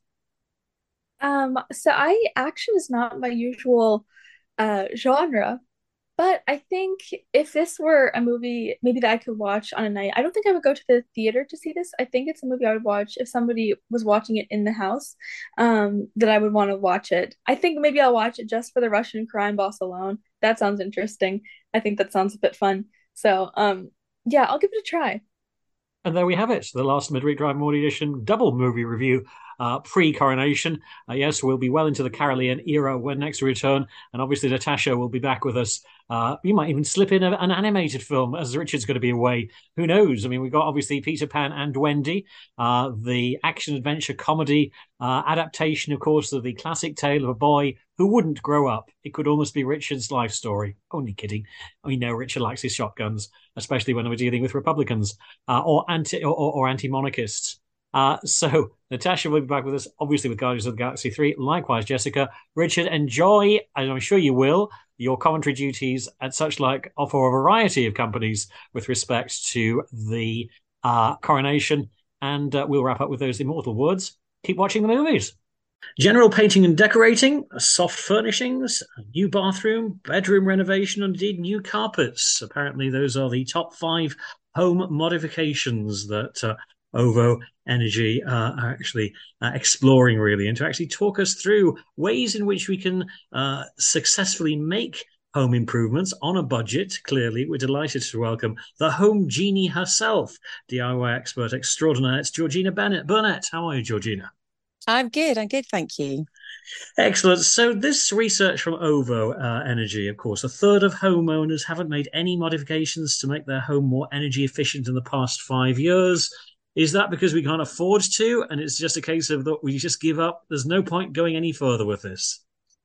Um, so I action is not my usual uh genre, but I think if this were a movie maybe that I could watch on a night, I don't think I would go to the theater to see this. I think it's a movie I would watch if somebody was watching it in the house, um, that I would want to watch it. I think maybe I'll watch it just for the Russian crime boss alone. That sounds interesting. I think that sounds a bit fun. So, um, yeah, I'll give it a try. And there we have it, the last Midweek Drive Morning Edition double movie review, uh, pre-coronation. Uh, yes, we'll be well into the Carolean era when next we return, and obviously Natasha will be back with us. Uh, you might even slip in a, an animated film, as Richard's going to be away. Who knows? I mean, we've got obviously Peter Pan and Wendy, uh, the action-adventure comedy uh, adaptation, of course, of the classic tale of a boy who wouldn't grow up. It could almost be Richard's life story. Only kidding. We know Richard likes his shotguns, especially when we're dealing with Republicans uh, or anti or, or anti-monarchists. Uh, so Natasha will be back with us, obviously with Guardians of the Galaxy three. Likewise, Jessica. Richard, enjoy, and I'm sure you will, your commentary duties and such like for a variety of companies with respect to the uh, coronation. And uh, we'll wrap up with those immortal words. Keep watching the movies. General painting and decorating, soft furnishings, a new bathroom, bedroom renovation, and indeed new carpets. Apparently, those are the top five home modifications that uh, OVO Energy uh, are actually uh, exploring, really, and to actually talk us through ways in which we can uh, successfully make home improvements on a budget. Clearly, we're delighted to welcome the home genie herself, D I Y expert extraordinaire. It's Georgina Bennett. Burnett, how are you, Georgina? I'm good. I'm good. Thank you. Excellent. So this research from OVO uh, Energy, of course, a third of homeowners haven't made any modifications to make their home more energy efficient in the past five years. Is that because we can't afford to, and it's just a case of that we just give up? There's no point going any further with this.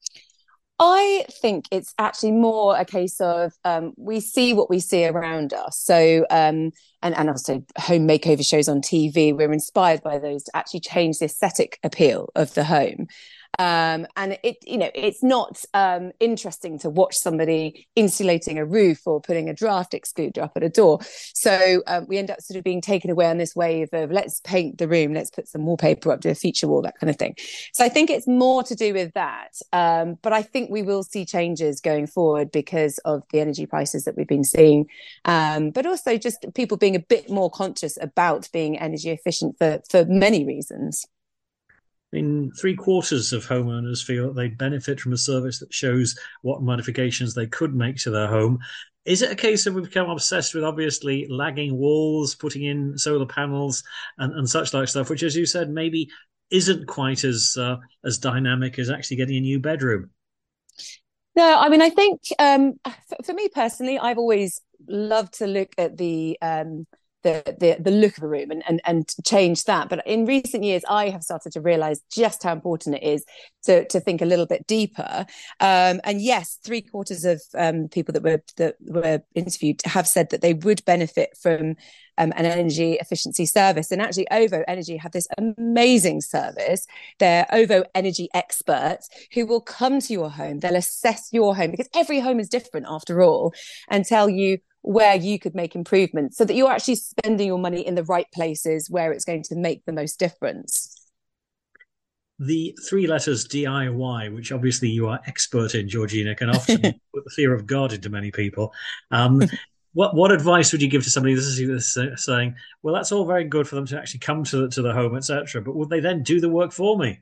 I think it's actually more a case of um, we see what we see around us. So, um, and, and also home makeover shows on T V, we're inspired by those to actually change the aesthetic appeal of the home. Um, and it, you know, it's not um, interesting to watch somebody insulating a roof or putting a draft excluder up at a door. So um, we end up sort of being taken away on this wave of let's paint the room, let's put some wallpaper up, do a feature wall, that kind of thing. So I think it's more to do with that. Um, but I think we will see changes going forward because of the energy prices that we've been seeing, um, but also just people being a bit more conscious about being energy efficient for, for many reasons. In three quarters of homeowners feel that they benefit from a service that shows what modifications they could make to their home. Is it a case of we've become obsessed with obviously lagging walls, putting in solar panels and, and such like stuff, which, as you said, maybe isn't quite as uh, as dynamic as actually getting a new bedroom? No, I mean, I think um, for, for me personally, I've always loved to look at the um, The, the the look of a room and, and and change that. But in recent years, I have started to realise just how important it is to to think a little bit deeper. Um, and yes, three quarters of um, people that were that were interviewed have said that they would benefit from um, an energy efficiency service. And actually, OVO Energy have this amazing service. They're OVO Energy experts who will come to your home. They'll assess your home because every home is different after all, and tell you where you could make improvements so that you're actually spending your money in the right places where it's going to make the most difference. The three letters D I Y, which obviously you are expert in, Georgina, can often put the fear of God into many people. Um, what what advice would you give to somebody this is saying, well, that's all very good for them to actually come to, to the home, et cetera, but would they then do the work for me?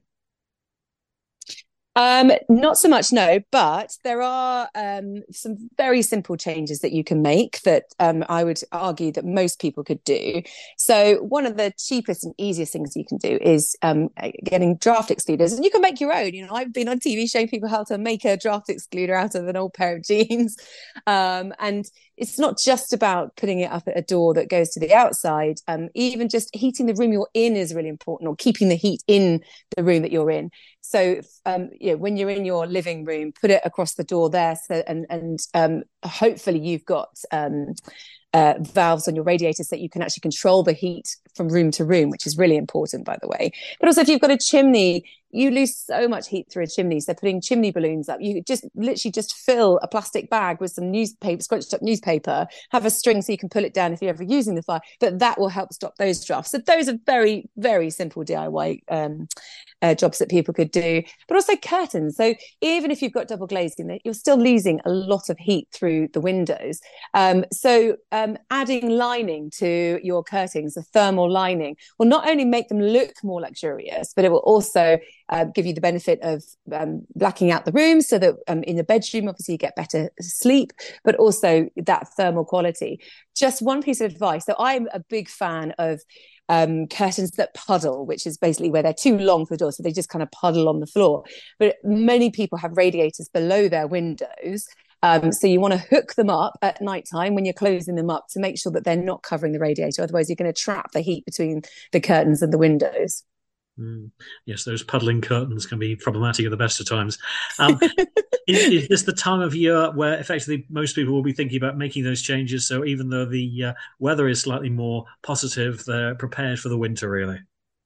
Um, not so much, no, but there are um, some very simple changes that you can make that um, I would argue that most people could do. So one of the cheapest and easiest things you can do is um, getting draft excluders, and you can make your own. You know, I've been on T V showing people how to make a draft excluder out of an old pair of jeans, um, and it's not just about putting it up at a door that goes to the outside. Um, even just heating the room you're in is really important, or keeping the heat in the room that you're in. So, um, you know, when you're in your living room, put it across the door there. So, and and um, hopefully you've got um, uh, valves on your radiators so that you can actually control the heat from room to room, which is really important, by the way. But also, if you've got a chimney, you lose so much heat through a chimney. So putting chimney balloons up, you just literally just fill a plastic bag with some newspaper, scrunched up newspaper, have a string so you can pull it down if you're ever using the fire. But that will help stop those drafts. So those are very, very simple D I Y um, uh, jobs that people could do. But also curtains. So even if you've got double glazed in there, you're still losing a lot of heat through the windows. Um, so um, adding lining to your curtains, a thermal lining, will not only make them look more luxurious, but it will also Uh, give you the benefit of um, blacking out the room so that um, in the bedroom, obviously, you get better sleep, but also that thermal quality. Just one piece of advice. So I'm a big fan of um, curtains that puddle, which is basically where they're too long for the door, so they just kind of puddle on the floor. But many people have radiators below their windows. Um, so you want to hook them up at night time when you're closing them up to make sure that they're not covering the radiator. Otherwise, you're going to trap the heat between the curtains and the windows. Mm. Yes, those puddling curtains can be problematic at the best of times. Um, is, is this the time of year where effectively most people will be thinking about making those changes? So even though the uh, weather is slightly more positive, they're prepared for the winter, really?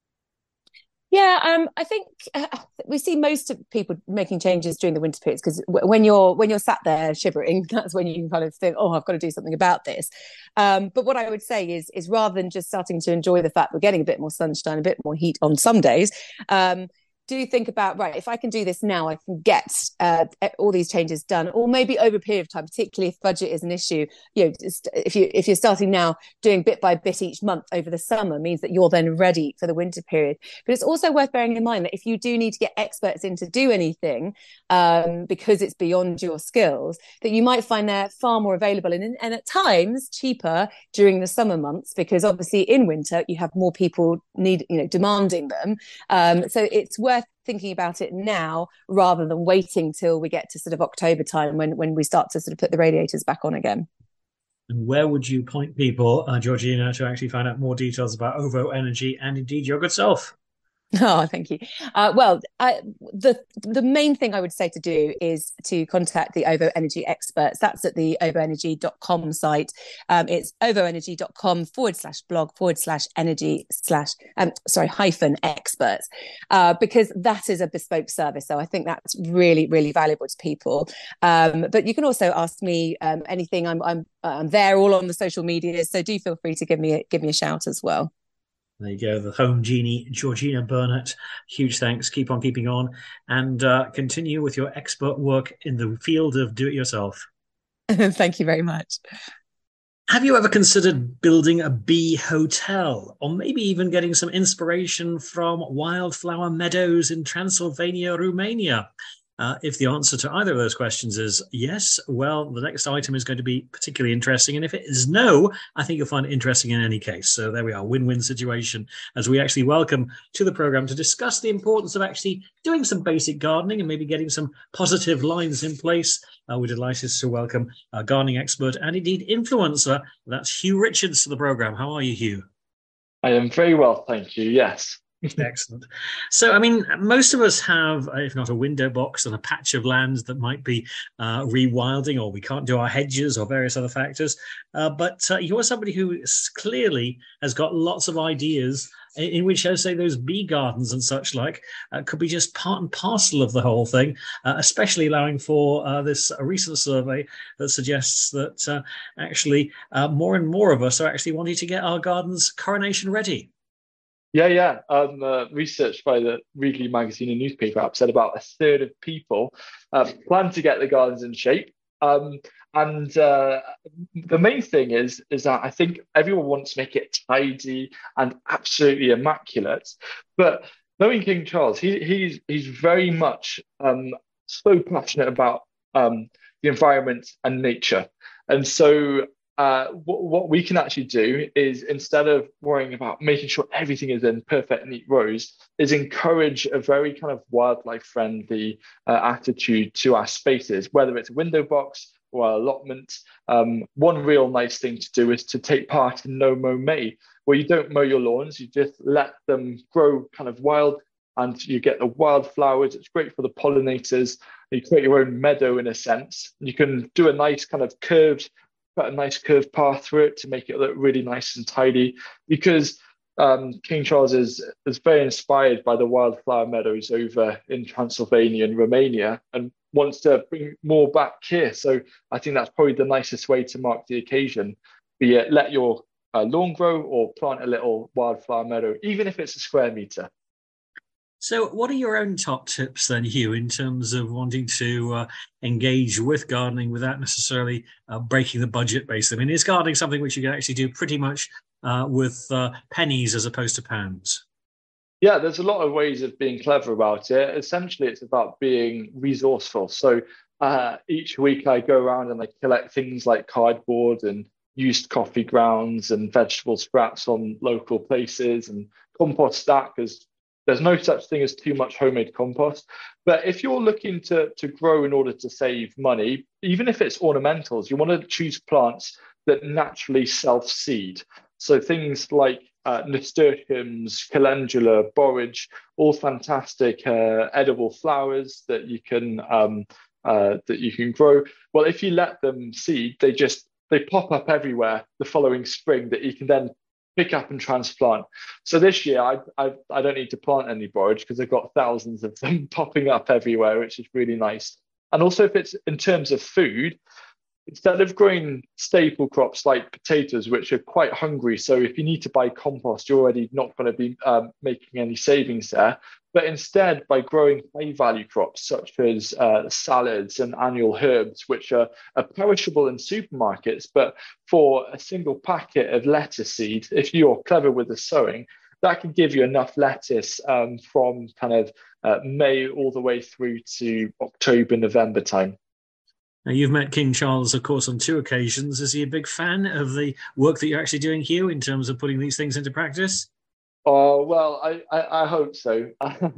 Yeah, um, I think uh, we see most of people making changes during the winter periods because w- when you're when you're sat there shivering, that's when you can kind of think, oh, I've got to do something about this. Um, but what I would say is, is rather than just starting to enjoy the fact we're getting a bit more sunshine, a bit more heat on some days, um, do think about, right, if I can do this now, I can get uh, all these changes done, or maybe over a period of time, particularly if budget is an issue. You know, just if you if you're starting now, doing bit by bit each month over the summer means that you're then ready for the winter period. But it's also worth bearing in mind that if you do need to get experts in to do anything, um, because it's beyond your skills, that you might find they're far more available and, and at times cheaper during the summer months, because obviously in winter you have more people need, you know, demanding them. Um, so it's worth thinking about it now rather than waiting till we get to sort of October time when when we start to sort of put the radiators back on again. And where would you point people, uh, Georgina, to actually find out more details about OVO Energy and indeed your good self? Oh, thank you. Uh, well, I, the the main thing I would say to do is to contact the OVO Energy experts. That's at the ovo energy dot com site. Um, it's ovo energy dot com forward slash blog forward slash energy slash, um, sorry, hyphen experts, uh, because that is a bespoke service. So I think that's really, really valuable to people. Um, but you can also ask me um, anything. I'm, I'm, I'm there all on the social media. So do feel free to give me a, give me a shout as well. There you go, the home genie, Georgina Burnett. Huge thanks. Keep on keeping on and uh, continue with your expert work in the field of do-it-yourself. Thank you very much. Have you ever considered building a bee hotel, or maybe even getting some inspiration from wildflower meadows in Transylvania, Romania? Uh, if the answer to either of those questions is yes, well, the next item is going to be particularly interesting. And if it is no, I think you'll find it interesting in any case. So there we are, win-win situation, as we actually welcome to the program to discuss the importance of actually doing some basic gardening and maybe getting some positive lines in place. Uh, we're delighted to welcome a gardening expert and indeed influencer. That's Hugh Richards to the program. How are you, Hugh? I am very well, thank you. Yes. Excellent. So, I mean, most of us have, if not a window box and a patch of land that might be uh, rewilding, or we can't do our hedges or various other factors. Uh, but uh, you're somebody who clearly has got lots of ideas in, in which, I say, those bee gardens and such like uh, could be just part and parcel of the whole thing, uh, especially allowing for uh, this a recent survey that suggests that uh, actually uh, more and more of us are actually wanting to get our gardens coronation ready. Yeah, yeah. Um, uh, research by the Readly magazine and newspaper app said about a third of people uh, plan to get the gardens in shape. Um, and uh, the main thing is, is that I think everyone wants to make it tidy and absolutely immaculate. But knowing King Charles, he, he's he's very much um, so passionate about um, the environment and nature. And so Uh, what, what we can actually do is, instead of worrying about making sure everything is in perfect, neat rows, is encourage a very kind of wildlife friendly uh, attitude to our spaces, whether it's a window box or an allotment. Um, one real nice thing to do is to take part in No Mow May, where you don't mow your lawns, you just let them grow kind of wild, and you get the wildflowers. It's great for the pollinators. You create your own meadow in a sense. You can do a nice kind of curved Got a nice curved path through it to make it look really nice and tidy, because um, King Charles is, is very inspired by the wildflower meadows over in Transylvania and Romania and wants to bring more back here. So I think that's probably the nicest way to mark the occasion, be it let your uh, lawn grow or plant a little wildflower meadow, even if it's a square meter. So what are your own top tips then, Hugh, in terms of wanting to uh, engage with gardening without necessarily uh, breaking the budget, basically? I mean, is gardening something which you can actually do pretty much uh, with uh, pennies as opposed to pounds? Yeah, there's a lot of ways of being clever about it. Essentially, it's about being resourceful. So uh, each week I go around and I collect things like cardboard and used coffee grounds and vegetable scraps from local places and compost that, because there's no such thing as too much homemade compost. But if you're looking to, to grow in order to save money, even if it's ornamentals, you want to choose plants that naturally self-seed. So things like uh, nasturtiums, calendula, borage, all fantastic uh, edible flowers that you can um, uh, that you can grow. Well, if you let them seed, they just they pop up everywhere the following spring that you can then pick up and transplant. So this year, I I, I don't need to plant any borage because I've got thousands of them popping up everywhere, which is really nice. And also, if it's in terms of food, instead of growing staple crops like potatoes, which are quite hungry, so if you need to buy compost, you're already not going to be um, making any savings there. But instead, by growing high-value crops such as uh, salads and annual herbs, which are, are perishable in supermarkets, but for a single packet of lettuce seed, if you're clever with the sowing, that can give you enough lettuce um, from kind of uh, May all the way through to October, November time. Now, you've met King Charles, of course, on two occasions. Is he a big fan of the work that you're actually doing, Hugh, in terms of putting these things into practice? Oh, well, I, I, I hope so.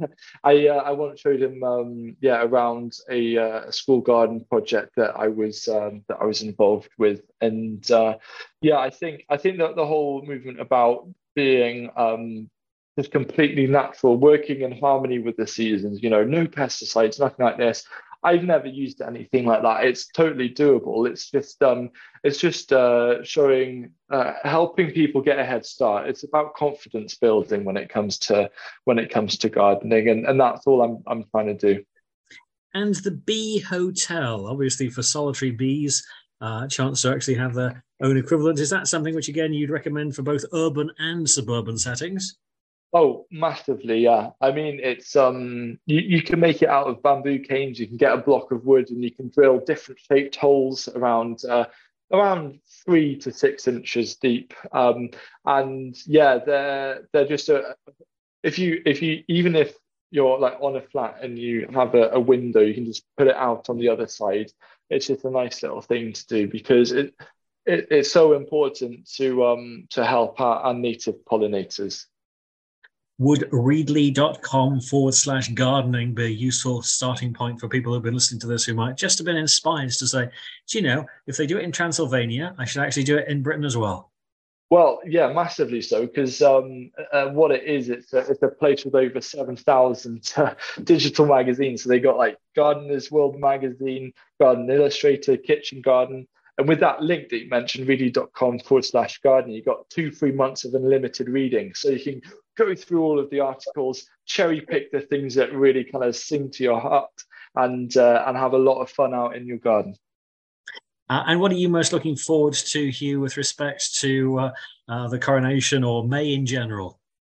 I uh, I once showed him, um, yeah, around a, uh, a school garden project that I was um, that I was involved with, and uh, yeah, I think I think that the whole movement about being um, just completely natural, working in harmony with the seasons. You know, no pesticides, nothing like this. I've never used anything like that. It's totally doable. It's just um, it's just uh, showing, uh, helping people get a head start. It's about confidence building when it comes to when it comes to gardening, and, and that's all I'm I'm trying to do. And the Bee Hotel, obviously for solitary bees, uh, chance to actually have their own equivalent. Is that something which again you'd recommend for both urban and suburban settings? Oh, massively, yeah. I mean, it's um, you, you can make it out of bamboo canes. You can get a block of wood, and you can drill different shaped holes around uh, around three to six inches deep. Um, and yeah, they're they're just a. If you if you even if you're like on a flat and you have a, a window, you can just put it out on the other side. It's just a nice little thing to do because it, it it's so important to um to help our, our native pollinators. Would readly.com forward slash gardening be a useful starting point for people who've been listening to this who might just have been inspired to say, do you know, if they do it in Transylvania, I should actually do it in Britain as well? Well, yeah, massively so, because um, uh, what it is, it's a, it's a place with over seven thousand uh, digital magazines. So they got like Gardener's World Magazine, Garden Illustrator, Kitchen Garden. And with that link that you mentioned, readly.com forward slash gardening, you got two free months of unlimited reading. So you can go through all of the articles, cherry pick the things that really kind of sing to your heart, and uh, and have a lot of fun out in your garden. Uh, and what are you most looking forward to, Hugh, with respect to uh, uh, the coronation or May in general?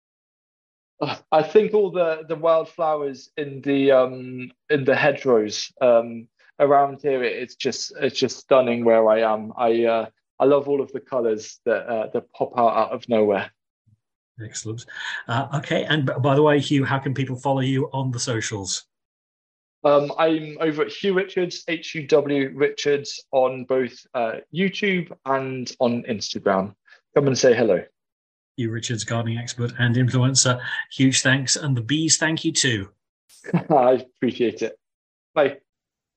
I think all the, the wildflowers in the um, in the hedgerows um, around here, it's just it's just stunning where I am. I uh, I love all of the colours that uh, that pop out out of nowhere. Excellent. Uh, okay, and b- by the way, Hugh, how can people follow you on the socials? Um, I'm over at Hugh Richards, H U W Richards, on both uh, YouTube and on Instagram. Come and say hello. Hugh Richards, gardening expert and influencer. Huge thanks, and the bees thank you too. I appreciate it. Bye.